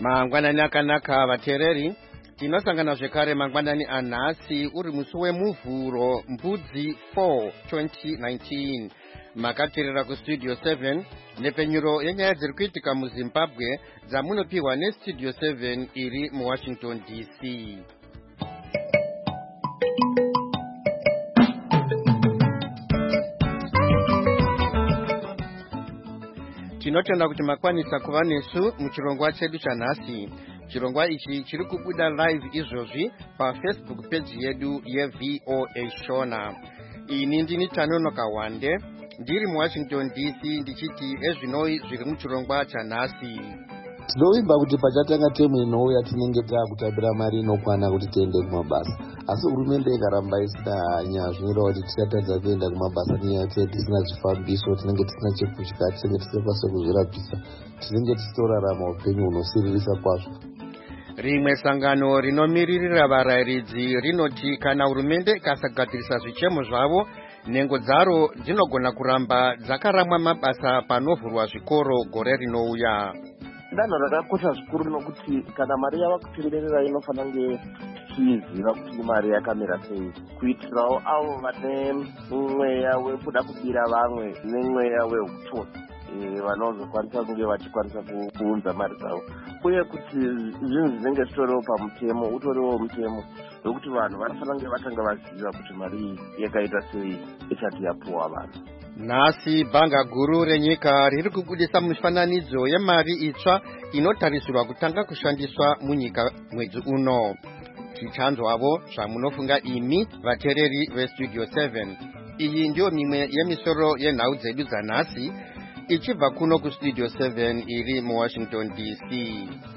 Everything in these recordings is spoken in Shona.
Mangwanani akanaka vateereri, tinosangana zvekare mangwanani anhasi uri musi wemuvhuro mbudzi 4 2019. Makateerera kustudio 7 nepfenyuro yenyaya dziri kuitika muZimbabwe dzamunopiwa nestudio 7 iri muWashington DC. Tinotenda kuti makwanisa kuva nesu muchirongwa chedu chanhasi. Chirongwa ichi chiri kubuda live izvozvi paFacebook page yedu yeVOA Shona. Ini ndini Tanonoka Wande, ndiri muWashington DC ndichiti ezvinoi zviri muchirongwa chanhasi. Tinovimba kuti pachatanga temu inouya tinenge taakutambira mari inokwana kuti tiende kumabasa, asi hurumende ikaramba isina hanya zvinoreva kuti tichatadza kuenda kumabasa nenyaya yekuti tisina zvifambiso, tinenge tisina chekudya, tinenge tisingakwanisa kuzvirapisa, tinenge tichitorarama upenyu hunosiririsa kwazvo. Rimwe sangano rinomiririra varayiridzi rinoti kana hurumende ikasagadzirisa zvichemo zvavo, nhengo dzaro dzinogona kuramba dzakaramwa mabasa panovhurwa zvikoro gore rinouya. Danho rakakosha zvikuru nokuti kana mari yava kutenderera inofanira kunge tichiziva kuti mari yakamira sei, kuitirawo avo vane mweya wekuda kubira vamwe nemweya wehutoni vanozokwanisa kunge vachikwanisa kuunza mari dzavo, uye kuti zvinhu zvinenge zvitoriwo pamutemo utoriwo mutemo wekuti vanhu vanofanira kunge vatanga vaziva kuti mari iyi yakaita sei isati yapuwa vanhu. Nhasi bhanga guru renyika riri kubudisa mifananidzo yemari itsva inotarisirwa kutanga kushandiswa munyika mwedzi uno. Tichanzwavo zvamunofunga imi vateereri vestudio 7. Iyi ndiyo mimwe yemisoro yenhau dzedu dzanhasi ichibva kuno kustudio 7 iri muWashington DC.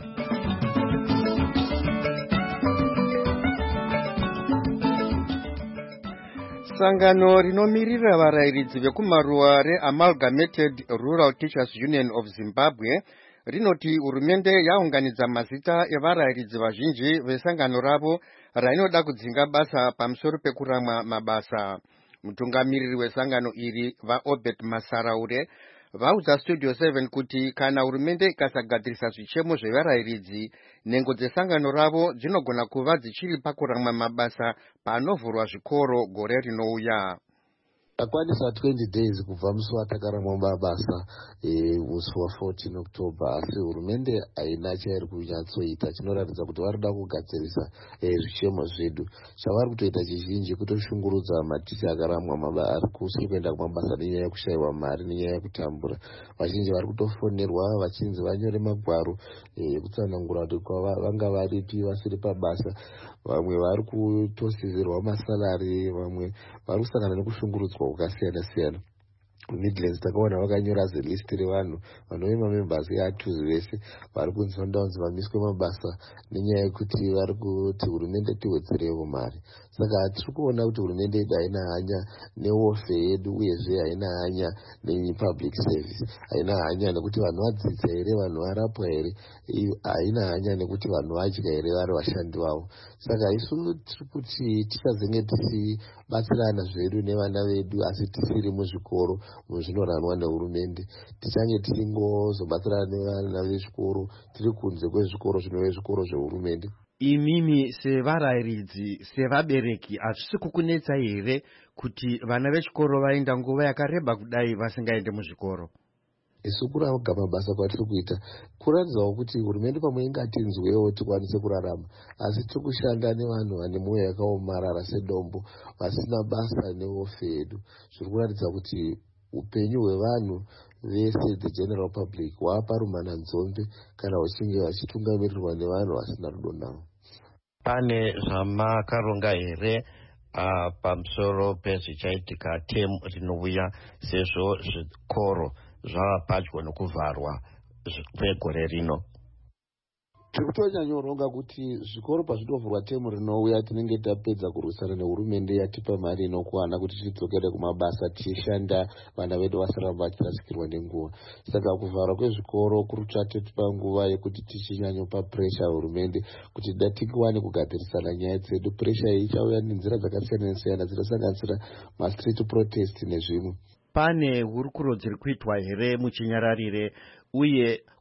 Sangano rinomirira varayiridzi vekumaruwa reAmalgamated Rural Teachers Union of Zimbabwe rinoti hurumende yaunganidza mazita evarayiridzi vazhinji vesangano ravo rainoda kudzinga basa pamusoro pekuramwa mabasa. Mutungamiriri wesangano iri vaObert Masaraure vaudza studio 7 kuti kana hurumende ikasagadzirisa zvichemo zvevarayiridzi, nhengo dzesangano ravo dzinogona kuva dzichiri pakuramwa mabasa panovhurwa zvikoro gore rinouya. Takwanisa 20 days kubva musi watakaramwa mabasa musi wa14 October, asi hurumende haina chairi kunyatsoita chinoratidza kuti vari kuda kugadzirisa zvichemo zvedu. Chavari kutoita chizhinji kutoshungurudza maticha akaramwa ari kusiri kuenda kumabasa nenyaya yekushayiwa mari nenyaya yekutambura. Vazhinji vari kutofonerwa vachinzi vanyore magwaro ekutsanangura kuti vanga varipi vasiri pabasa. Vamwe vari kutosizirwa masalari, vamwe vari kusangana nekushungurudzwa kwakasiyana siyana. Midlands takaona vakanyora zilist revanhu vanove mamembers eatuzi vese vari kunzi vandaunzi vamiswe mabasa nenyaya yekuti vari kuti hurumende tiwedzerewo mari. Saka tiri kuona kuti hurumende yedu haina hanya newofe yedu, uyezve haina hanya nepublic service, haina hanya nekuti vanhu vadzidza here, vanhu varapwa here, haina hanya nekuti vanhu vadya here vari vashandi vavo. Saka isu tiri kuti tichazenge tichibatsirana zvedu nevana vedu asi tisiri muzvikoro muzvinoranwa nehurumende, tichange tisingozobatsirana nevana vezvikoro tiri kunze kwezvikoro zvinove zvikoro zvehurumende. Imimi sevarayiridzi, sevabereki, hazvisi kukunetsai here kuti vana vechikoro vaenda nguva yakareba kudai vasingaende muzvikoro? Isu kuraga mabasa kwatiri kuita kuratidzawo kuti hurumende pamwe ingatinzwewo tikwanise kurarama, asi tiri kushanda nevanhu vane mwoyo yakaomarara sedombo vasina basa newofe yedu. Zviri kuratidza kuti upenyu hwevanhu vese the general public hwaaparumana nzombe kana huchinge vachitungamirirwa nevanhu vasina rudo navo. Pane zvamakaronga here pamusoro pezvichaitika temu rinouya, sezvo zvikoro zvava padyo nekuvharwa kwegore rino? Tiri kutonyanyoronga kuti zvikoro pazvinovhurwa temu rinouya tinenge tapedza kurwisana nehurumende yatipa mari inokwana kuti tidzokere kumabasa tichishanda, vana vedu vasaramba vachirasikirwa nenguva. Saka kuvharwa kwezvikoro kuri kuchatipa nguva yekuti tichinyanyopa puresha hurumende kuti tikwane kugadzirisana nyaya dzedu. Puresha iyi ichauya nenzira dzakasiyana siyana dzinosanganisira mastreet protest nezvimwe. Pane hurukuro dziri kuitwa here muchinyararire uye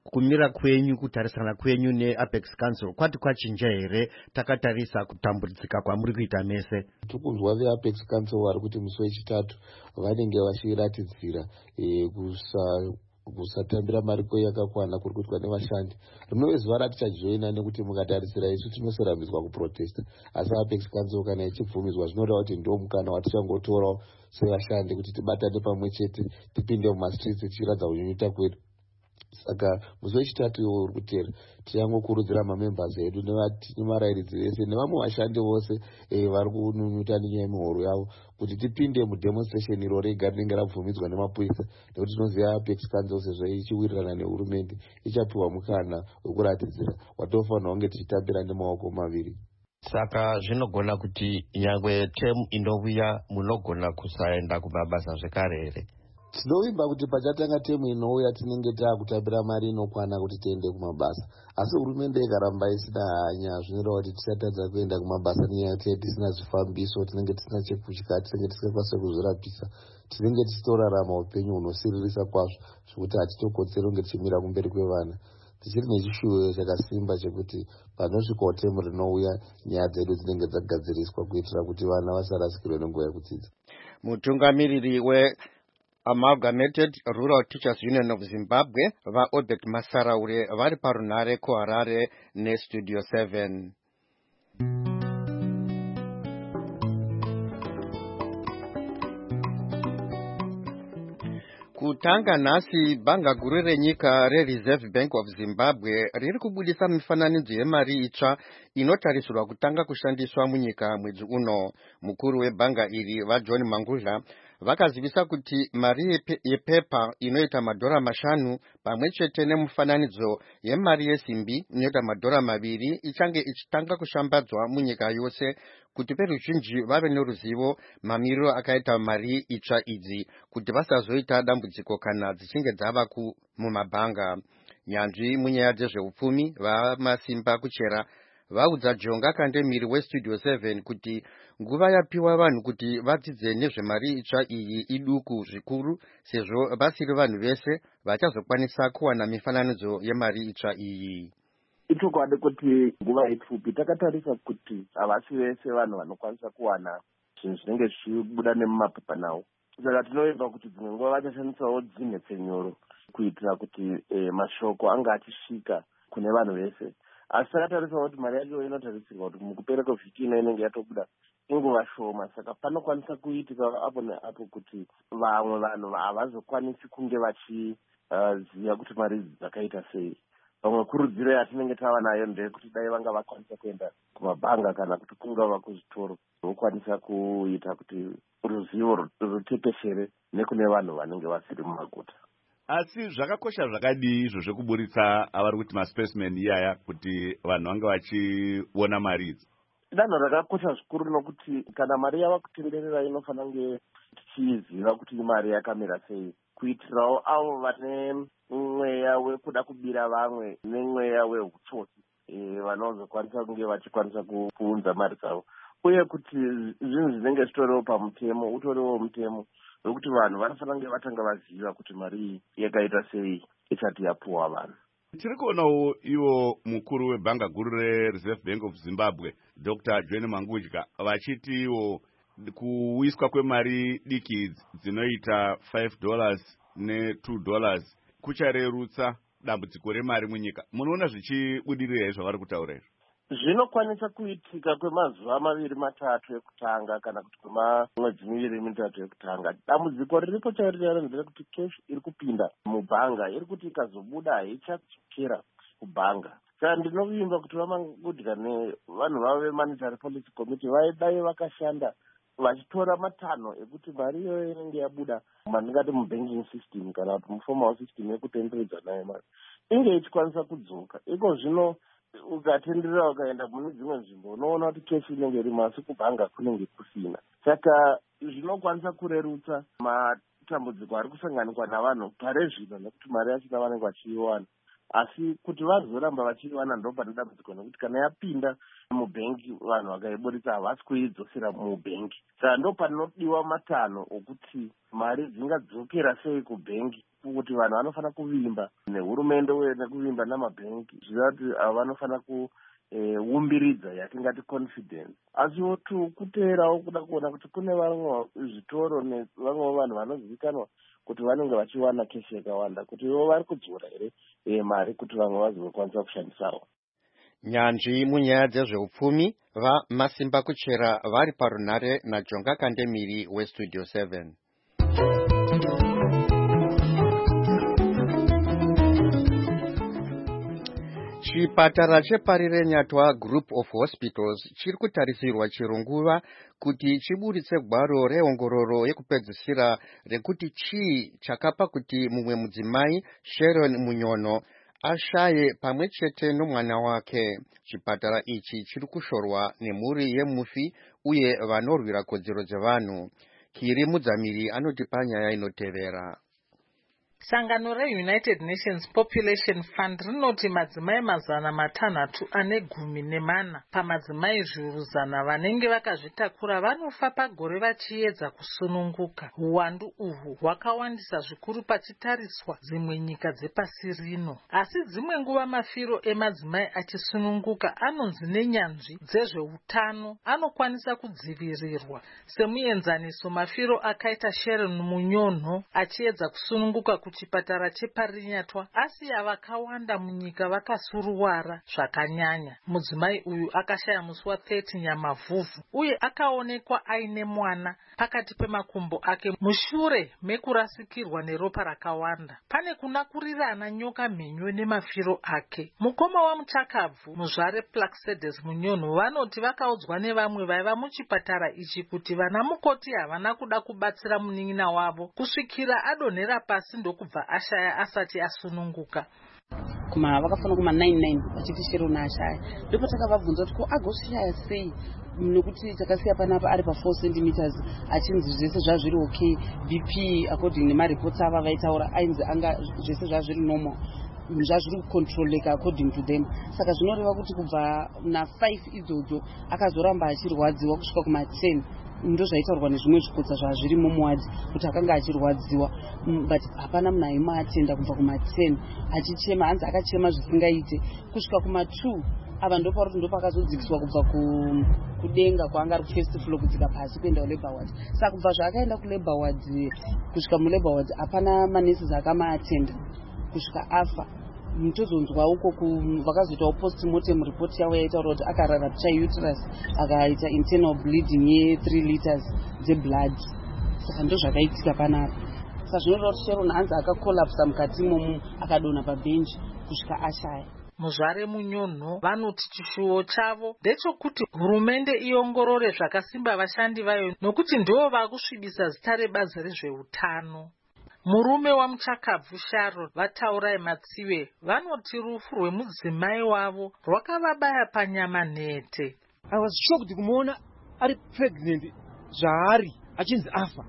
kumira kwenyu kutarisana kwenyu neApex Council kwati kwachinja here takatarisa kutambudzika kwamuri kuita mese? Tikunzwa veApex Council vari kuti musi wechitatu vanenge vachiratidzira kusatambira mari yakakwana kuri kuitwa nevashandi. Rinove zuva ratichajoina nekuti mukatarisira isu tinoserambidzwa kuprotesta, asi Apex Council kana ichibvumidzwa zvinoreva kuti ndo mukana watichangotorawo sevashandi kuti tibatane pamwe chete tipinde mumastreets tichiratidza kunyunyuta kwedu. Saka musi wechitatu iwo uri kutera tichangokurudzira mamembers edu nevarairidzi vese nevamwe vashandi vose vari kunyunyuta nenyaya yemihoro yavo kuti tipinde mudemonstration iro rega rinenge rabvumidzwa nemapurisa, nekuti tinoziva Apex Council sezvo ichiwirirana nehurumende ichapiwa mukana wekuratidzira watofanira kunge tichitambira nemaoko maviri. Saka zvinogona kuti nyangwe temu inouya munogona kusaenda kumabasa zvekare here? Tinovimba kuti pachatanga temu inouya tinenge taakutambira mari inokwana kuti tiende kumabasa, asi hurumende ikaramba isina hanya zvinoreva kuti tichatadza kuenda kumabasa nenyaya yekuti tisina zvifambiso, tinenge tisina chekudya, tinenge tisingakwanisa kuzvirapisa, tinenge tichitorarama upenyu hunosiririsa kwazvo zvekuti hatitokotseri kunge tichimira kumberi kwevana. Tichiri nechishuwo chakasimba chekuti panosvikawo temu rinouya nyaya dzedu dzinenge dzagadziriswa kuitira kuti vana vasarasikirwe nenguva yekudzidza. Mutungamiriri Amalgamated Rural Teachers Union of Zimbabwe vaObert Masaraure vari parunhare kuHarare neStudio 7. Kutanga nhasi bhanga guru renyika reReserve Bank of Zimbabwe riri kubudisa mifananidzo yemari itsva inotarisirwa kutanga kushandiswa munyika mwedzi uno. Mukuru webhanga iri vaJohn Mangudla vakazivisa kuti mari yepepa inoita $5 pamwe chete nemufananidzo yemari yesimbi inoita $2 ichange ichitanga kushambadzwa munyika yose kuti veruzhinji vave neruzivo mamiriro akaita mari itsva idzi kuti vasazoita dambudziko kana dzichinge dzava mumabhanga. Nyanzvi munyaya dzezveupfumi vamasimba kuchera vaudza Jonga Kandemiri weStudio 7 kuti nguva yapiwa vanhu kuti vadzidze nezvemari itsva iyi iduku zvikuru, sezvo vasiri vanhu vese vachazokwanisa kuwana mifananidzo yemari itsva iyi. Itokwadi kuti nguva ipfupi takatarisa kuti havasi vese vanhu vanokwanisa kuwana zvinhu zvinenge zvichibuda nemumapepa nawo. Saka tinoimba kuti dzimwe nguva vachashandisawo dzinhepfenyuro kuitira kuti mashoko anga achisvika kune vanhu vese. Asi takatarisawo kuti mari yacho inotarisirwa kuti mukupera kwevhiki ino inenge yatobuda inguva shoma, saka panokwanisa kuitika apo neapo kuti vamwe vanhu havazokwanisi kunge vachiziva kuti mari idzi dzakaita sei. Vamwe kurudziro yatinenge tava nayo ndeyekuti dai vanga vakwanisa kuenda kumabhanga kana kuti kungava kuzvitoro vokwanisa kuita kuti ruzivo rutekeshere nekune vanhu vanenge vasiri mumaguta. Asi zvakakosha zvakadii izvo zvekuburitsa avari kuti maspecimen iyaya kuti vanhu vange vachiona mari idzi? Danho rakakosha zvikuru nokuti kana mari yava kutenderera inofanira kunge tichiziva kuti imari yakamira sei, kuitirawo avo vane mweya wekuda kubira vamwe nemweya wehutsotsi vanozokwanisa kunge vachikwanisa kuunza mari dzavo, uye kuti zvinhu zvinenge zvitoriwo pamutemo utoriwo mutemo wekuti vanhu vanofanira kunge vatanga vaziva kuti mari iyi yakaita sei isati yapuwa vanhu. Tiri kuonawo iwo mukuru webhanga guru reReserve Bank of Zimbabwe Dr. John Mangudla vachiti iwo kuiswa kwemari diki dzinoita $5 ne$2 kucharerutsa dambudziko remari munyika. Munoona zvichibudirira zvavari kutaura izvo? Zvinokwanisa kuitika kwemazuva 2-3 ekutanga kana kuti kwemwedzi 2-3 ekutanga. Dambudziko riripo chairiro nderekuti cash iri kupinda mubhanga iri kuti ikazobuda haichadzokera kubhanga. Saka ndinovimba kuti vaMangudla nevanhu vavo veMonetary Policy Committee vaidai vakashanda vachitora matanho ekuti mari iyoyo inenge yabuda mandingati mubanking system kana kuti muformal system yekutenderedza nayo mari inge ichikwanisa kudzoka. Iko zvino ukatenderera ukaenda mune dzimwe nzvimbo unoona kuti keshi inenge irimo asi kubhanga kunenge kusina. Saka zvinokwanisa kurerutsa matambudziko ari kusanganikwa navanhu pare zvino nekuti mari yachona vanenge vachiiwana, asi kuti vazoramba vachiiwana ndo pane dambudziko nekuti kana yapinda mubhengi vanhu vakaiburitsa havasi kuidzosera mubhengi. Saka ndo panodiwa matanho okuti mari dzingadzokera sei kubhengi kuti vanhu vanofana kuvimba nehurumende nekuvimba namabhengi zvizati vanofana kuumbiridza yatingati confidence. Asiwo kuteerawo kuda kuona kuti kune vamwe zvitoro nevamwe vanhu vanozivikanwa kuti vanenge vachiwana keshi yakawanda kuti ivo vari kudzura here mari kuti vamwe vazokwanisa kushandisawo. Nyanzvi munyaya dzezveupfumi vaMasimba Kuchera vari parunhare naJonga Kandemiri weStudio 7. Chipatara cheParire Nyatwa Group of Hospitals chiri kutarisirwa chero nguva kuti chiburitse gwaro reongororo yekupedzisira rekuti chii chakapa kuti mumwe mudzimai Sharon Munyono ashaye pamwe chete nomwana wake. Chipatara ichi chiri kushorwa nemhuri yemufi uye vanorwira kodzero dzevanhu. Kiri Mudzamiri anoti panyaya inotevera. Sangano reUnited Nations Population Fund rinoti madzimai 614 pamadzimai 100 vanenge vakazvitakura vanofa pagore vachiedza kusununguka. Uwandu uhwu hwakawandisa zvikuru pachitariswa dzimwe nyika dzepasi rino. Asi dzimwe nguva mafiro emadzimai achisununguka anonzi nenyanzvi dzezveutano anokwanisa kudzivirirwa. Semuenzaniso, mafiro akaita Sharon Munyono achiedza kusununguka kuchipatara cheParire Nyatwa asiya vakawanda munyika vakasuruwara zvakanyanya. Mudzimai uyu akashaya musi wa30 Nyamavhuvhu uye akaonekwa aine mwana pakati pemakumbo ake mushure mekurasikirwa neropa rakawanda. Pane kuna kurirana nyoka mhenyu nemafiro ake. Mukoma waMuchakabvu, muzvare Plaxides Munyono, vanoti vakaudzwa nevamwe vaiva muchipatara ichi kuti vana mukoti havana kuda kubatsira munin'ina wavo kusvikira adonhera pasi ndokubva ashaya asati asununguka. Vakafana kuma99 vachiti Sharon ashaya. Ndipo takavabvunza kuti ko agoshaya sei nekuti takasiya panapa ari pa4 cm achinzi zvese zvazviri okay, BP according nemareports ava vaitaura ainzi anga zvese zvazviri normal, zvazviri kucontroleka according to them. Saka zvinoreva kuti kubva na5 idzodzo akazoramba achirwadziwa kusvika kuma10 ndo zvaitaurwa nezvimwe zvikotsa zvazviri muwadi kuti akanga achirwadziwa, but hapana munhu aimatenda kubva kuma10 achichema. Hanzi akachema zvisingaite kusvika kuma2 ava ndo pakazodzikiswa kubva kudenga kwaanga ari kufirst floor kudzika pasi kuenda kulabor ward. Saka kubva zvaakaenda kulabor ward kusvika mulabor ward hapana manesi akamaatenda kusvika afa. Mutozonzwa uko vakazoitawo postmortem report yavo yaitaura kuti akararapcha uterus akaita internal bleeding ye3 liters dzeblood. Saka ndo zvakaitika panapa. Saka zvinoreva kuti Sharon hanzi akakolapsa mukati imomo akadonha pabhenji kusvika ashaya. Muzvare Munyono vanoti chishuwo chavo ndechokuti hurumende iongorore zvakasimba vashandi vayo nokuti ndivo vakusvibisa zita rebazi rezveutano. Murume waMuchakabvu Sharon, Vataurai Matsiwe, vanoti rufu rwemudzimai wavo rwakavabaya panyama nhete. I was shocked kumuona ari pregnant zvaari achinzi afa.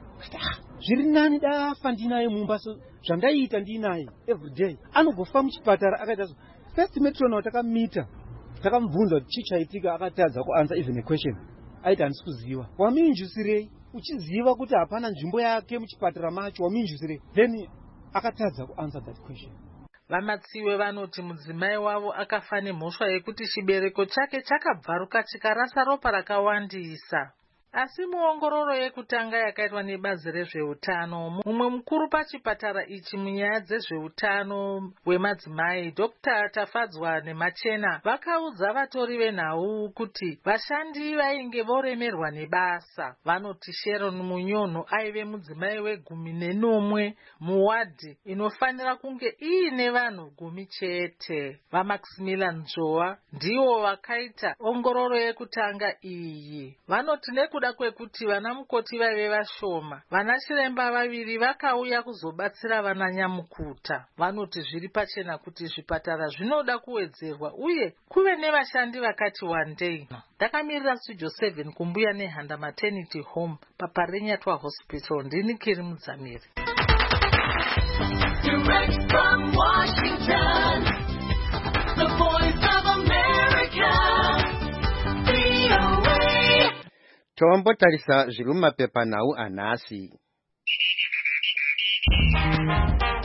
Zviri nani dafa ndinaye mumba, so zvandaita ndinaye everyday. Anogofa muchipatara akaita so. First matron takamita takamubvunza kuti chii chaitika, akatadza kuanswer even a question. Aita handisi kuziva. Waminjusirei? Uchiziva kuti hapana nzvimbo yake muchipatara macho, waminjusirei? Then akatadza kuanswer that question. Vamatsiwe vanoti mudzimai wavo akafa nemhosva yekuti chibereko chake chakabvaruka chikarasa ropa rakawandisa. Asi muongororo yekutanga yakaitwa nebazi rezveutano, mumwe mukuru pachipatara ichi munyaya dzezveutano wemadzimai, Dr. Tafadzwa Nemachena, vakaudza vatori venhau kuti vashandi vainge voremerwa nebasa. Vanoti Sharon Munyono aive mudzimai we14 muwadhi inofanira kunge iine vanhu 10 chete. VaMaximilian Nzoa ndivo vakaita ongororo yekutanga iyi. Vanoti nekuda kwekuti vana mukoti vaive vashoma, vana chiremba 2 vakauya kuzobatsira vana nyamukuta. Vanoti zviri pachena kuti zvipatara zvinoda kuwedzerwa uye kuve nevashandi vakati wandei. Ndakamirira Studio 7 kumbuya neHanda Maternity Home paParire Nyatwa Hospital. Ndini Kiri Mudzamiri. Direct from Washington, the Voice of America, VOA. Tombotarisa zviri mumapepanhau anhasi.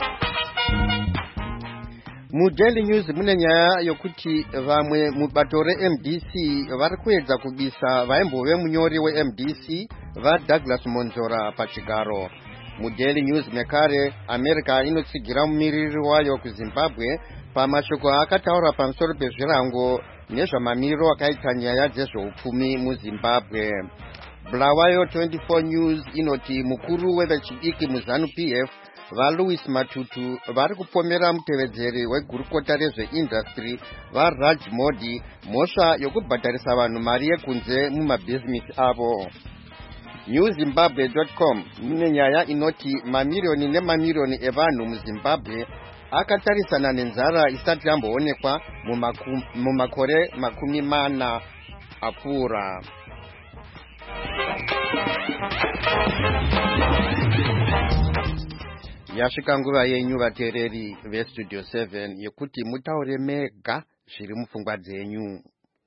mudaily news mune nyaya yokuti vamwe mubato reMDC vari kuedza kubisa vaimbove munyori weMDC vaDouglas Monzora pachigaro. Mudaily news mekare America inotsigira mumiriri wayo kuZimbabwe pamashoko akataura pamusoro pezvirango nezvamamiriro akaita nyaya dzezveupfumi muZimbabwe. Bulawayo 24 News inoti mukuru wevechidiki muzanu PF vaLouis Matutu vari kupomera mutevedzeri wegurukota rezveindustry vaRaj Modi mhosva yokubhadharisa vanhu mari yekunze mumabhizinisi avo. newzimbabwe.com mune nyaya inoti mamirioni nemamirioni evanhu muZimbabwe akatarisana nenzara isati yamboonekwa mumakore 40 apfuura. Yasvika nguva yenyu vateereri veStudio 7 yekuti mutaure mega zviri mupfungwa dzenyu.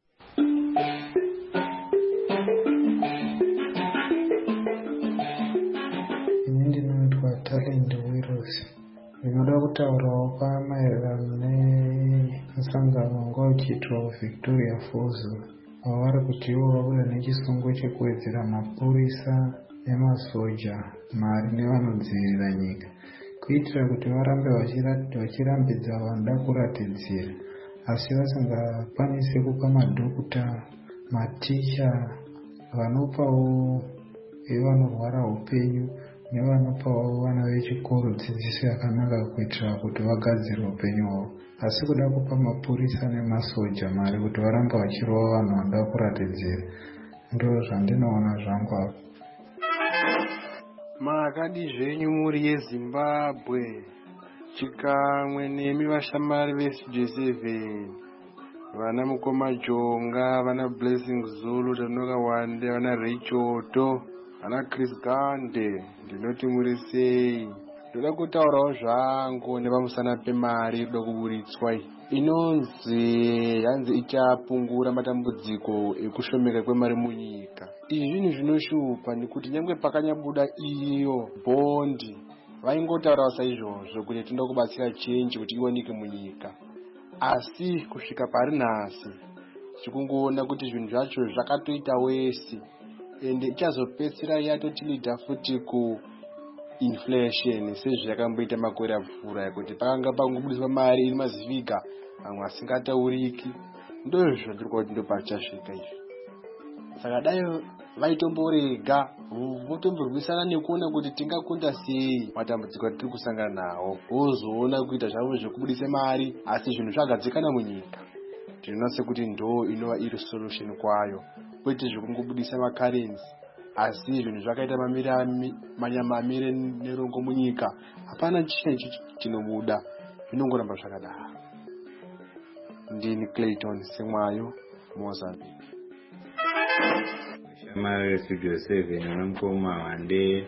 Ini ndinoitwa Talent Wiros. Ndinoda kutaurawo pamaererano nemusangano wanga uchiitwa Victoria Falls wavari kuti ivo vabuda nechisungo chekuwedzera mapurisa nemasoja mari nevanodzivirira nyika kuitira kuti varambe vachirambidza vanoda kuratidzira asi vasingakwanisi kupa madhokuta, maticha, vanopawo vanorwara upenyu nevanopawo vana vechikoro dzidziso yakanaka kuitira kuti vagadzire upenyu hwavo, asi kuda kupa mapurisa nemasoja mari kuti varambe vachirova vanhu vanoda kuratidzira ndo zvandinoona zvangu apa. Makadi zvenyu muri yeZimbabwe chikamwe nemi vashamari veStudio 7 vana Mukoma Jonga, vana Blessing Zulu, Tanoka Wande, vana Richoto, vana Chris Gande, ndinoti muri sei? Ndoda kutaurawo zvangu nepamusana pemari inoda kuburitswa inonzi yanzi ichapungura matambudziko ekushomeka kwemari munyika. Izvi zvinhu zvinoshupa nekuti nyangwe pakanyabuda iyo bhondi vaingotaurawo saizvozvo kuti tinoda kubatsira chenji kuti iwanike munyika, asi kusvika pari nhasi tikungoona kuti zvinhu zvacho zvakatoita wesi ende ichazopedzisira yatotilidha futi kuinflation sezvayakamboita makore apfuura ekuti pakanga pangobudiswa mari iri maziviga amwe asingatauriki. Ndozvo ndiri kuti ndo pachasvika izvi. Saka dai vaitomborega votomborwisana nekuona kuti tingakunda sei matambudziko atiri kusangana nawo, vozoona kuita zvavo zvekubudisa mari asi zvinhu zvagadzikana munyika. Ndinoona sekuti ndo inova iri solution kwayo, kwete zvekungobudisa makarenzi asi zvinhu zvakaita manyamamire nerongo munyika hapana chinhu chinobuda, zvinongoramba zvakadaro. Ndini Clayton Semwayo, Mozambique. Shamari Studio 7 vana Mukoma Wande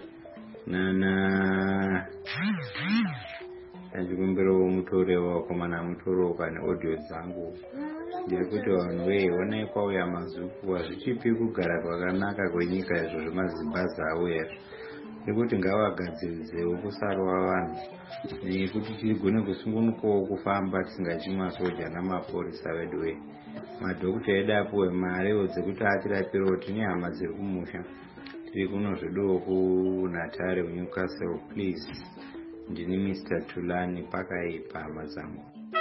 nana achikumbirawo mutore wakomana mutoroka neaudio dzangu ndiri kuti vanhu onai kwauya mazuku hazvichipi kugara kwakanaka kwenyika izvo zvemaZimbabwe auya nekuti ngavagadziridzewo kusarwa vanhu nekuti tigone kusungunukawo kufamba tisingachimwasoja namapurisa vedu we madhokuta edu apuwe mari dzekuti atirapirewo. Tine hama dziri kumusha, tiri kuno zveduwo kuNatare kuNewcastle. Please, ndini Mr. Tulani pakaipa hama dzangu.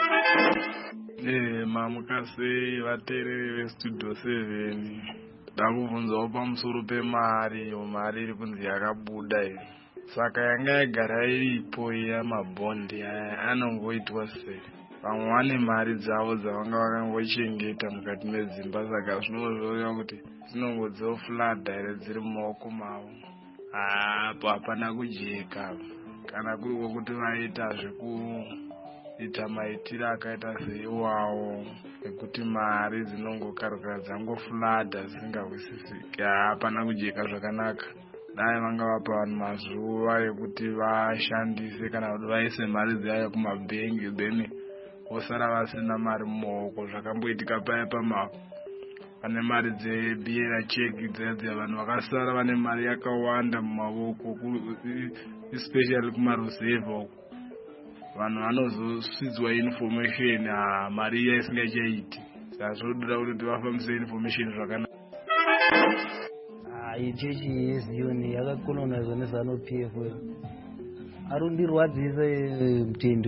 Mamukase vateereri veStudio 7 ndakubvunzawo pamusoro pemari iri kunzi yakabuda iyi. Saka yanga yagara iripo yamabhondi aya anongoitwa sei? Vamwe vane mari dzavo dzavanga vakangochengeta mukati medzimba, saka zvinozoreva kuti dzinongodzofladha here dziri mumaoko mavo. Apo hapana kujeka kana kuriko kuti vaita zvekuita maitiro akaita seiwawo ekuti mari dzinongokarukira dzangofladha dzisingahwisisiki. Hapana kujeka zvakanaka. Dai vanga vapa vanhu mazuva ekuti vashandise kana kuti vaise mari dzavo kumabhengi then vosara vasina mari mumaoko. Zvakamboitika paya pane mari dzebiera cheki dzedze vanhu vakasara vane mari yakawanda mumaoko especially kumaruzevha uko. vanhu vanozosvidzwa information mari iya isingachaiti. Saka zvinoda kuti vafambise information zvakanaka. Ichechi yeziyoni yakakolonizwa nezanu PF arundirwadzisa mutendo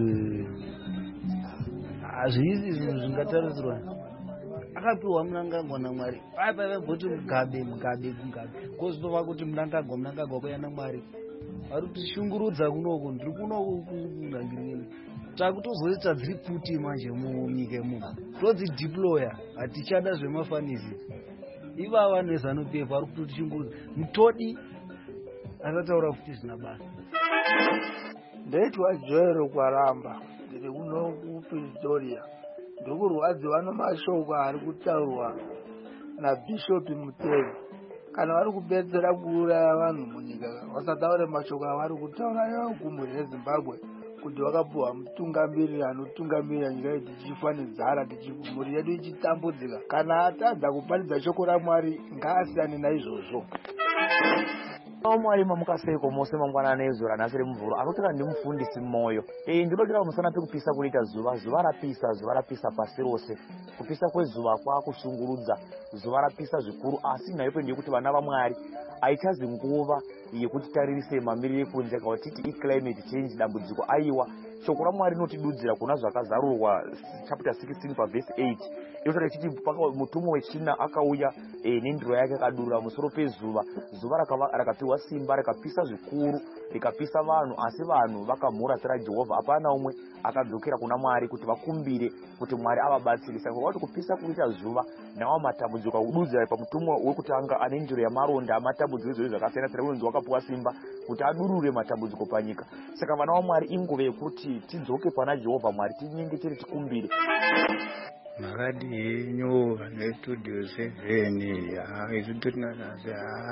hazvisi zvinhu zvingatarisirwa. Akapiwa munangagwa naMwari vaivamboti mugabe kozotova kuti munangagwa kuya naMwari vari kutishungurudza kunoko ndiri kunoko kunangiriri takutozoita dziri kuti manje munyika muno todzideploya hatichada zvemafanizi. Iva vanhu vezanu PF vari kutotishungurudza. Mutodi akataura kuti zvina basa. Ndaitwa Joel Kwaramba ndiri kuno kuPretoria. Ndokurwadziwa namashoko ari kutaurwa naBishop Muteve. Kana vari kupedzera kuuraya vanhu munyika vasataure mashoko avari kutaura ivo kumhuri yeZimbabwe kuti vakapuhwa mutungamiriri anotungamirira nyika yedu tichifanizara mhuri yedu ichitambudzika. Kana atadza kuparidza shoko raMwari ngaasiyane naizvozvo. Mwari mamukaseiko mose mangwanani ezora nhasi remuvhuro anotira ndimufundisi mmoyo. Ndinodira musana pekupisa kuita zuva rapisa pasi rose. Kupisa kwezuva kwakushungurudza, zuva rapisa zvikuru asi nayo pendeye kuti vana vaMwari aichazi nguva yekuti taririse mamiriro ekunze kana titi climate change dambudziko aiwa. Shoko raMwari rinotidudzira kuna zvakazarurwa chapter 16 verse 8. Inotaura ichiti mutumwa wechina akauya nendiro yake akadurura musoro pezuva. Zuva rakapiwa simba rikapisa zvikuru rikapisa vanhu asi vanhu vakamhura tsira Jehovha. Hapana umwe akadzokera kuna Mwari kuti vakumbire kuti Mwari avabatsire. Saka kuti kupisa kuita zuva nawo matambudziko akududzira pamutumwa wekutanga ane ndiro yamaronda amatambudziko ezvizvi zvakasiyana siyana unonzi wakapiwa simba kuti adurure matambudziko panyika. Saka vana vaMwari inguva yekuti tidzoke pana Jehovha Mwari tinyengetere tikumbire. Makadi henyu vanestudio 7 isu totinanasi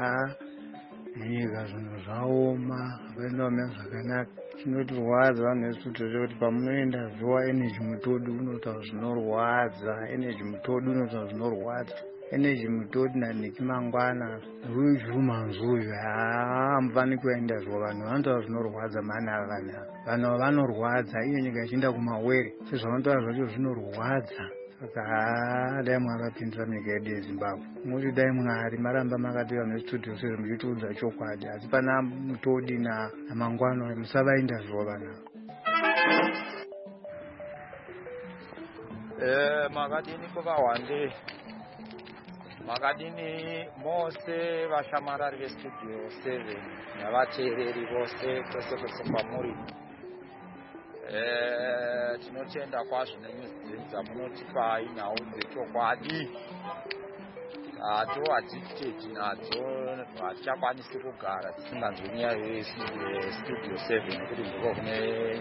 nyika zvinhu zvaoma vaindaomea zvakanaka. Chinotirwadza vanhu vestudio zvekuti pamunoenda zuva energy mutodi unotaura zvinorwadza, energy mutodi unotaura zvinorwadza, energy mutodi nanechimangwana ujumanzuyu hamufani kuenda zuva vanhu vanotaura zvinorwadza mana vanhu vanorwadza iyo nyika ichienda kumawere sezvanotaura zvacho zvinorwadza. Saka dai mwakapindura munyika yedu yeZimbabwe muti dai Mwari maramba makati vanhu vestudio sezvo muchitiudza chokwadi asi pana mutodi namangwana musavaenda zuva vanhu. Makadini kuvahwande makadini mose vashamarari vestudio 7 navateereri vose kwese kwese kwamuri. Tinotenda kwazvo nenyuzi dzamunotipai nhau dzechokwadi. Hato addicted nadzo hatichakwanisi kugara tisinganzwi nyaya yestudio 7 nekuti ndiko kune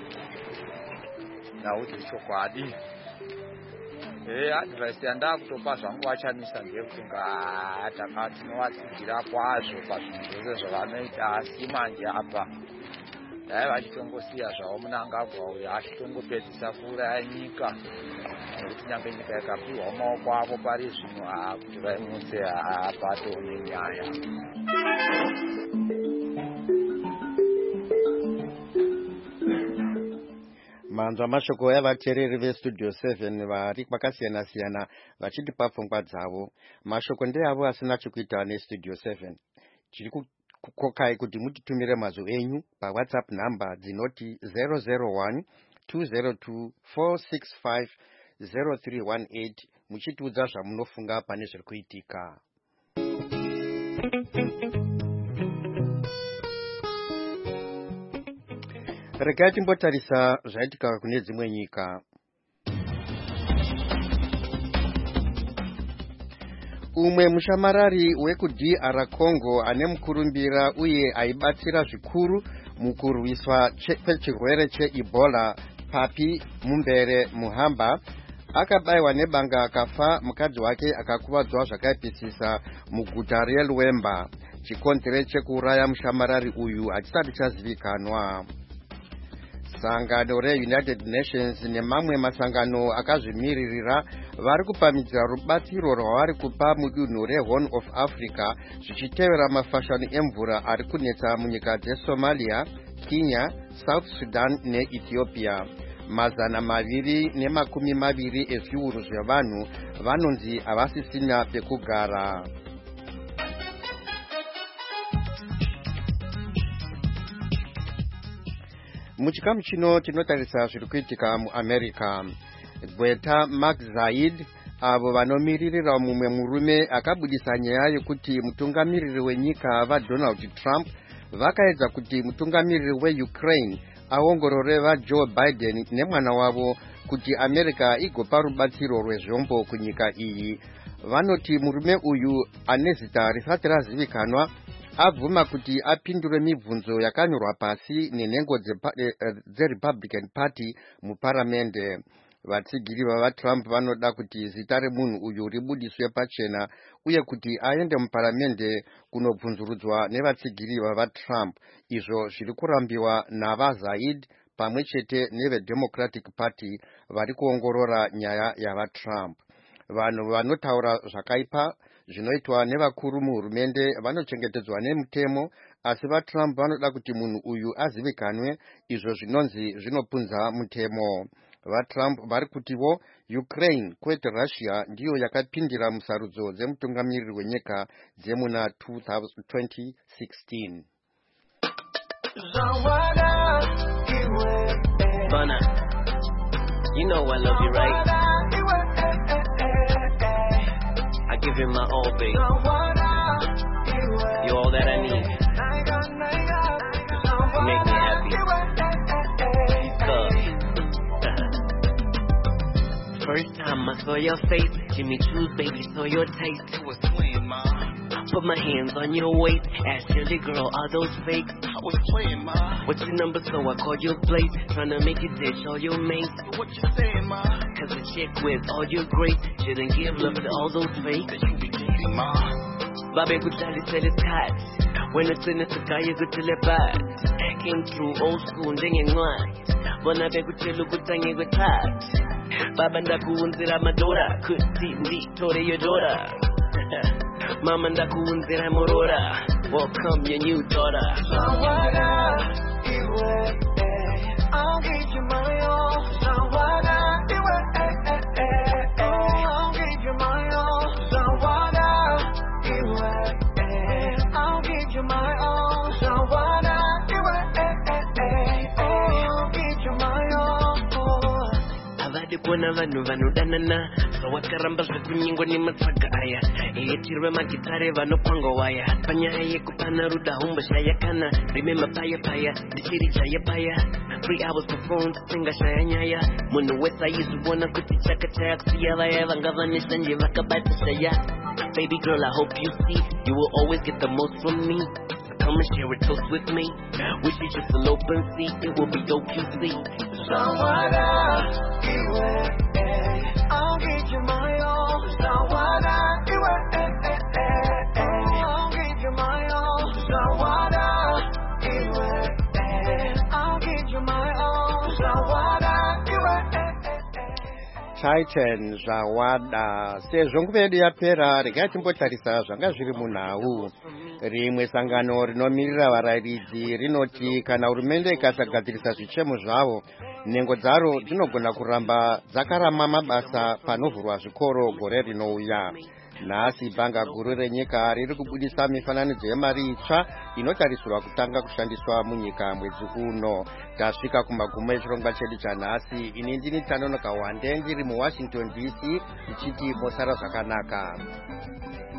nhau dzechokwadi. Advice yandakutopa zvangu vachanisa ndeyekuti tinovatsigira kwazvo pazvinhu zvose zvavanoita asi manje apa dai vachitongosiya zvavo munangagwa uyo achitongopedzisa kuuraya nyika nekuti nyange nyika ikapiwa mumaoko avo pari zvino kuti vaimutse hapato nenyaya. Manzwa mashoko yavateereri vestudio 7 vari kwakasiyana siyana vachitipa pfungwa dzavo. Mashoko ndeavo asina chekuita nestudio 7. Chiri kukokai kuti mutitumire mazwi enyu paWhatsApp namba dzinoti 001 202 465 0318 muchitiudza zvamunofunga pane zviri kuitika. Regai timbotarisa zvaitika kune dzimwe nyika. Umwe mushamarari wekuDR Congo ane mukurumbira uye aibatsira zvikuru mukurwiswa kwechirwere cheEbola Papi Mumbere Muhamba akabayiwa nebanga akafa. Mukadzi wake akakuvadzwa zvakaipisisa muguta reLwemba. Chikonzero chekuuraya mushamarari uyu hachisati chazivikanwa. Sangano reUnited Nations nemamwe masangano akazvimiririra vari kupamhidzira rubatsiro rwavari kupa mudunhu reHorn of Africa zvichitevera mafashani emvura ari kunetsa munyika dzeSomalia, Kenya, South Sudan neEthiopia. 220 ezviuru zvevanhu vanonzi havasisina pekugara. Muchikamu chino tinotarisa zviri kuitika muAmerica. Gweta Mark Zaid avo vanomiririra mumwe murume akabudisa nyaya yekuti mutungamiriri wenyika vaDonald Trump vakaedza kuti mutungamiriri weUkraine aongorore vaJoe Biden nemwana wavo kuti America igopa rubatsiro rwezvombo kunyika iyi. Vanoti murume uyu ane zita risati razivikanwa abvuma kuti apindure mibvunzo yakanyorwa pasi nenhengo dzeRepublican Party muparamende. Vatsigiri vavaTrump vanoda kuti zita remunhu uyu ribudiswe pachena uye kuti aende muparamende kunobvunzurudzwa nevatsigiri vavaTrump. Izvo zviri kurambiwa navaZaid pamwe chete neveDemocratic Party vari kuongorora nyaya yavaTrump. Vanhu vanotaura zvakaipa zvinoitwa nevakuru muhurumende vanochengetedzwa nemutemo, asi vaTrump vanoda kuti munhu uyu azivikanwe, izvo zvinonzi zvinopunza mutemo. VaTrump vari kutiwo Ukraine kwete Russia ndiyo yakapindira musarudzo dzemutungamiriri wenyika dzemuna 2016. Bana, you know I love you, right? I give you my all, babe. You're all that I need. You make me happy. First time I saw your face, Jimmy Choo's baby saw your taste. It was playing, ma. Put my hands on your waist, asked Shirley, girl, are those fake? I was playing, ma. What's your number? So I called your place, trying to make you ditch all your mates. What you saying, ma? Cause a chick with all your great shouldn't give love to all those fake. That you be dating, ma. Baby, good Charlie said it's hot. When it's in the sky, you go to the bad. Came through old school, dinging lines. When I beg with you, look what you with hot. Baba ndakuunzira madora kuti nditore your daughter. Mama ndakuunzira morora, welcome your new daughter. Zawada iwe, I'll give you my all. Zawada iwe, I'll give you my all. Zawada iwe, I'll give you my all. Zawada iwe, I'll give you my all. Kuna vanhu vanodanana vakaramba zvekunyingwa nematsaga aya eyetirwe magitare vanopangwa waya panyaya yekupana ruda homboshaya kana remember paya paya ndichiri chaya paya 3 hours for phones singashaya nyaya munhu wese aizvibona kuti chakachaya kusiya vaya vanga vaneshanje vakabatishaya. Baby girl, I hope you see you will always get the most from me. Come and share a toast with me. Wish you just an open seat, it will be dope, you see. Zawada iwe, I'll give you my all. Zawada iwe, I'll give you my all. Zawada iwe, I'll give you my all. Zawada iwe. Titan Zawada. Sezvo nguva yedu yapera, regai timbotarisa zvanga zviri munhau. Rimwe sangano rinomirira varairidzi rinoti kana hurumende ikasagadzirisa zvichemo zvavo, nhengo dzaro dzinogona kuramba dzakarama mabasa panovhurwa zvikoro gore rinouya. Nhasi bhanga guru renyika riri kubudisa mifananidzo yemari itsva inotarisirwa kutanga kushandiswa munyika mwedzi uno. Tasvika kumagumo echirongwa chedu chanhasi. Ini ndini Tanonoka Wande ndiri muWashington DC ndichiti mosara zvakanaka.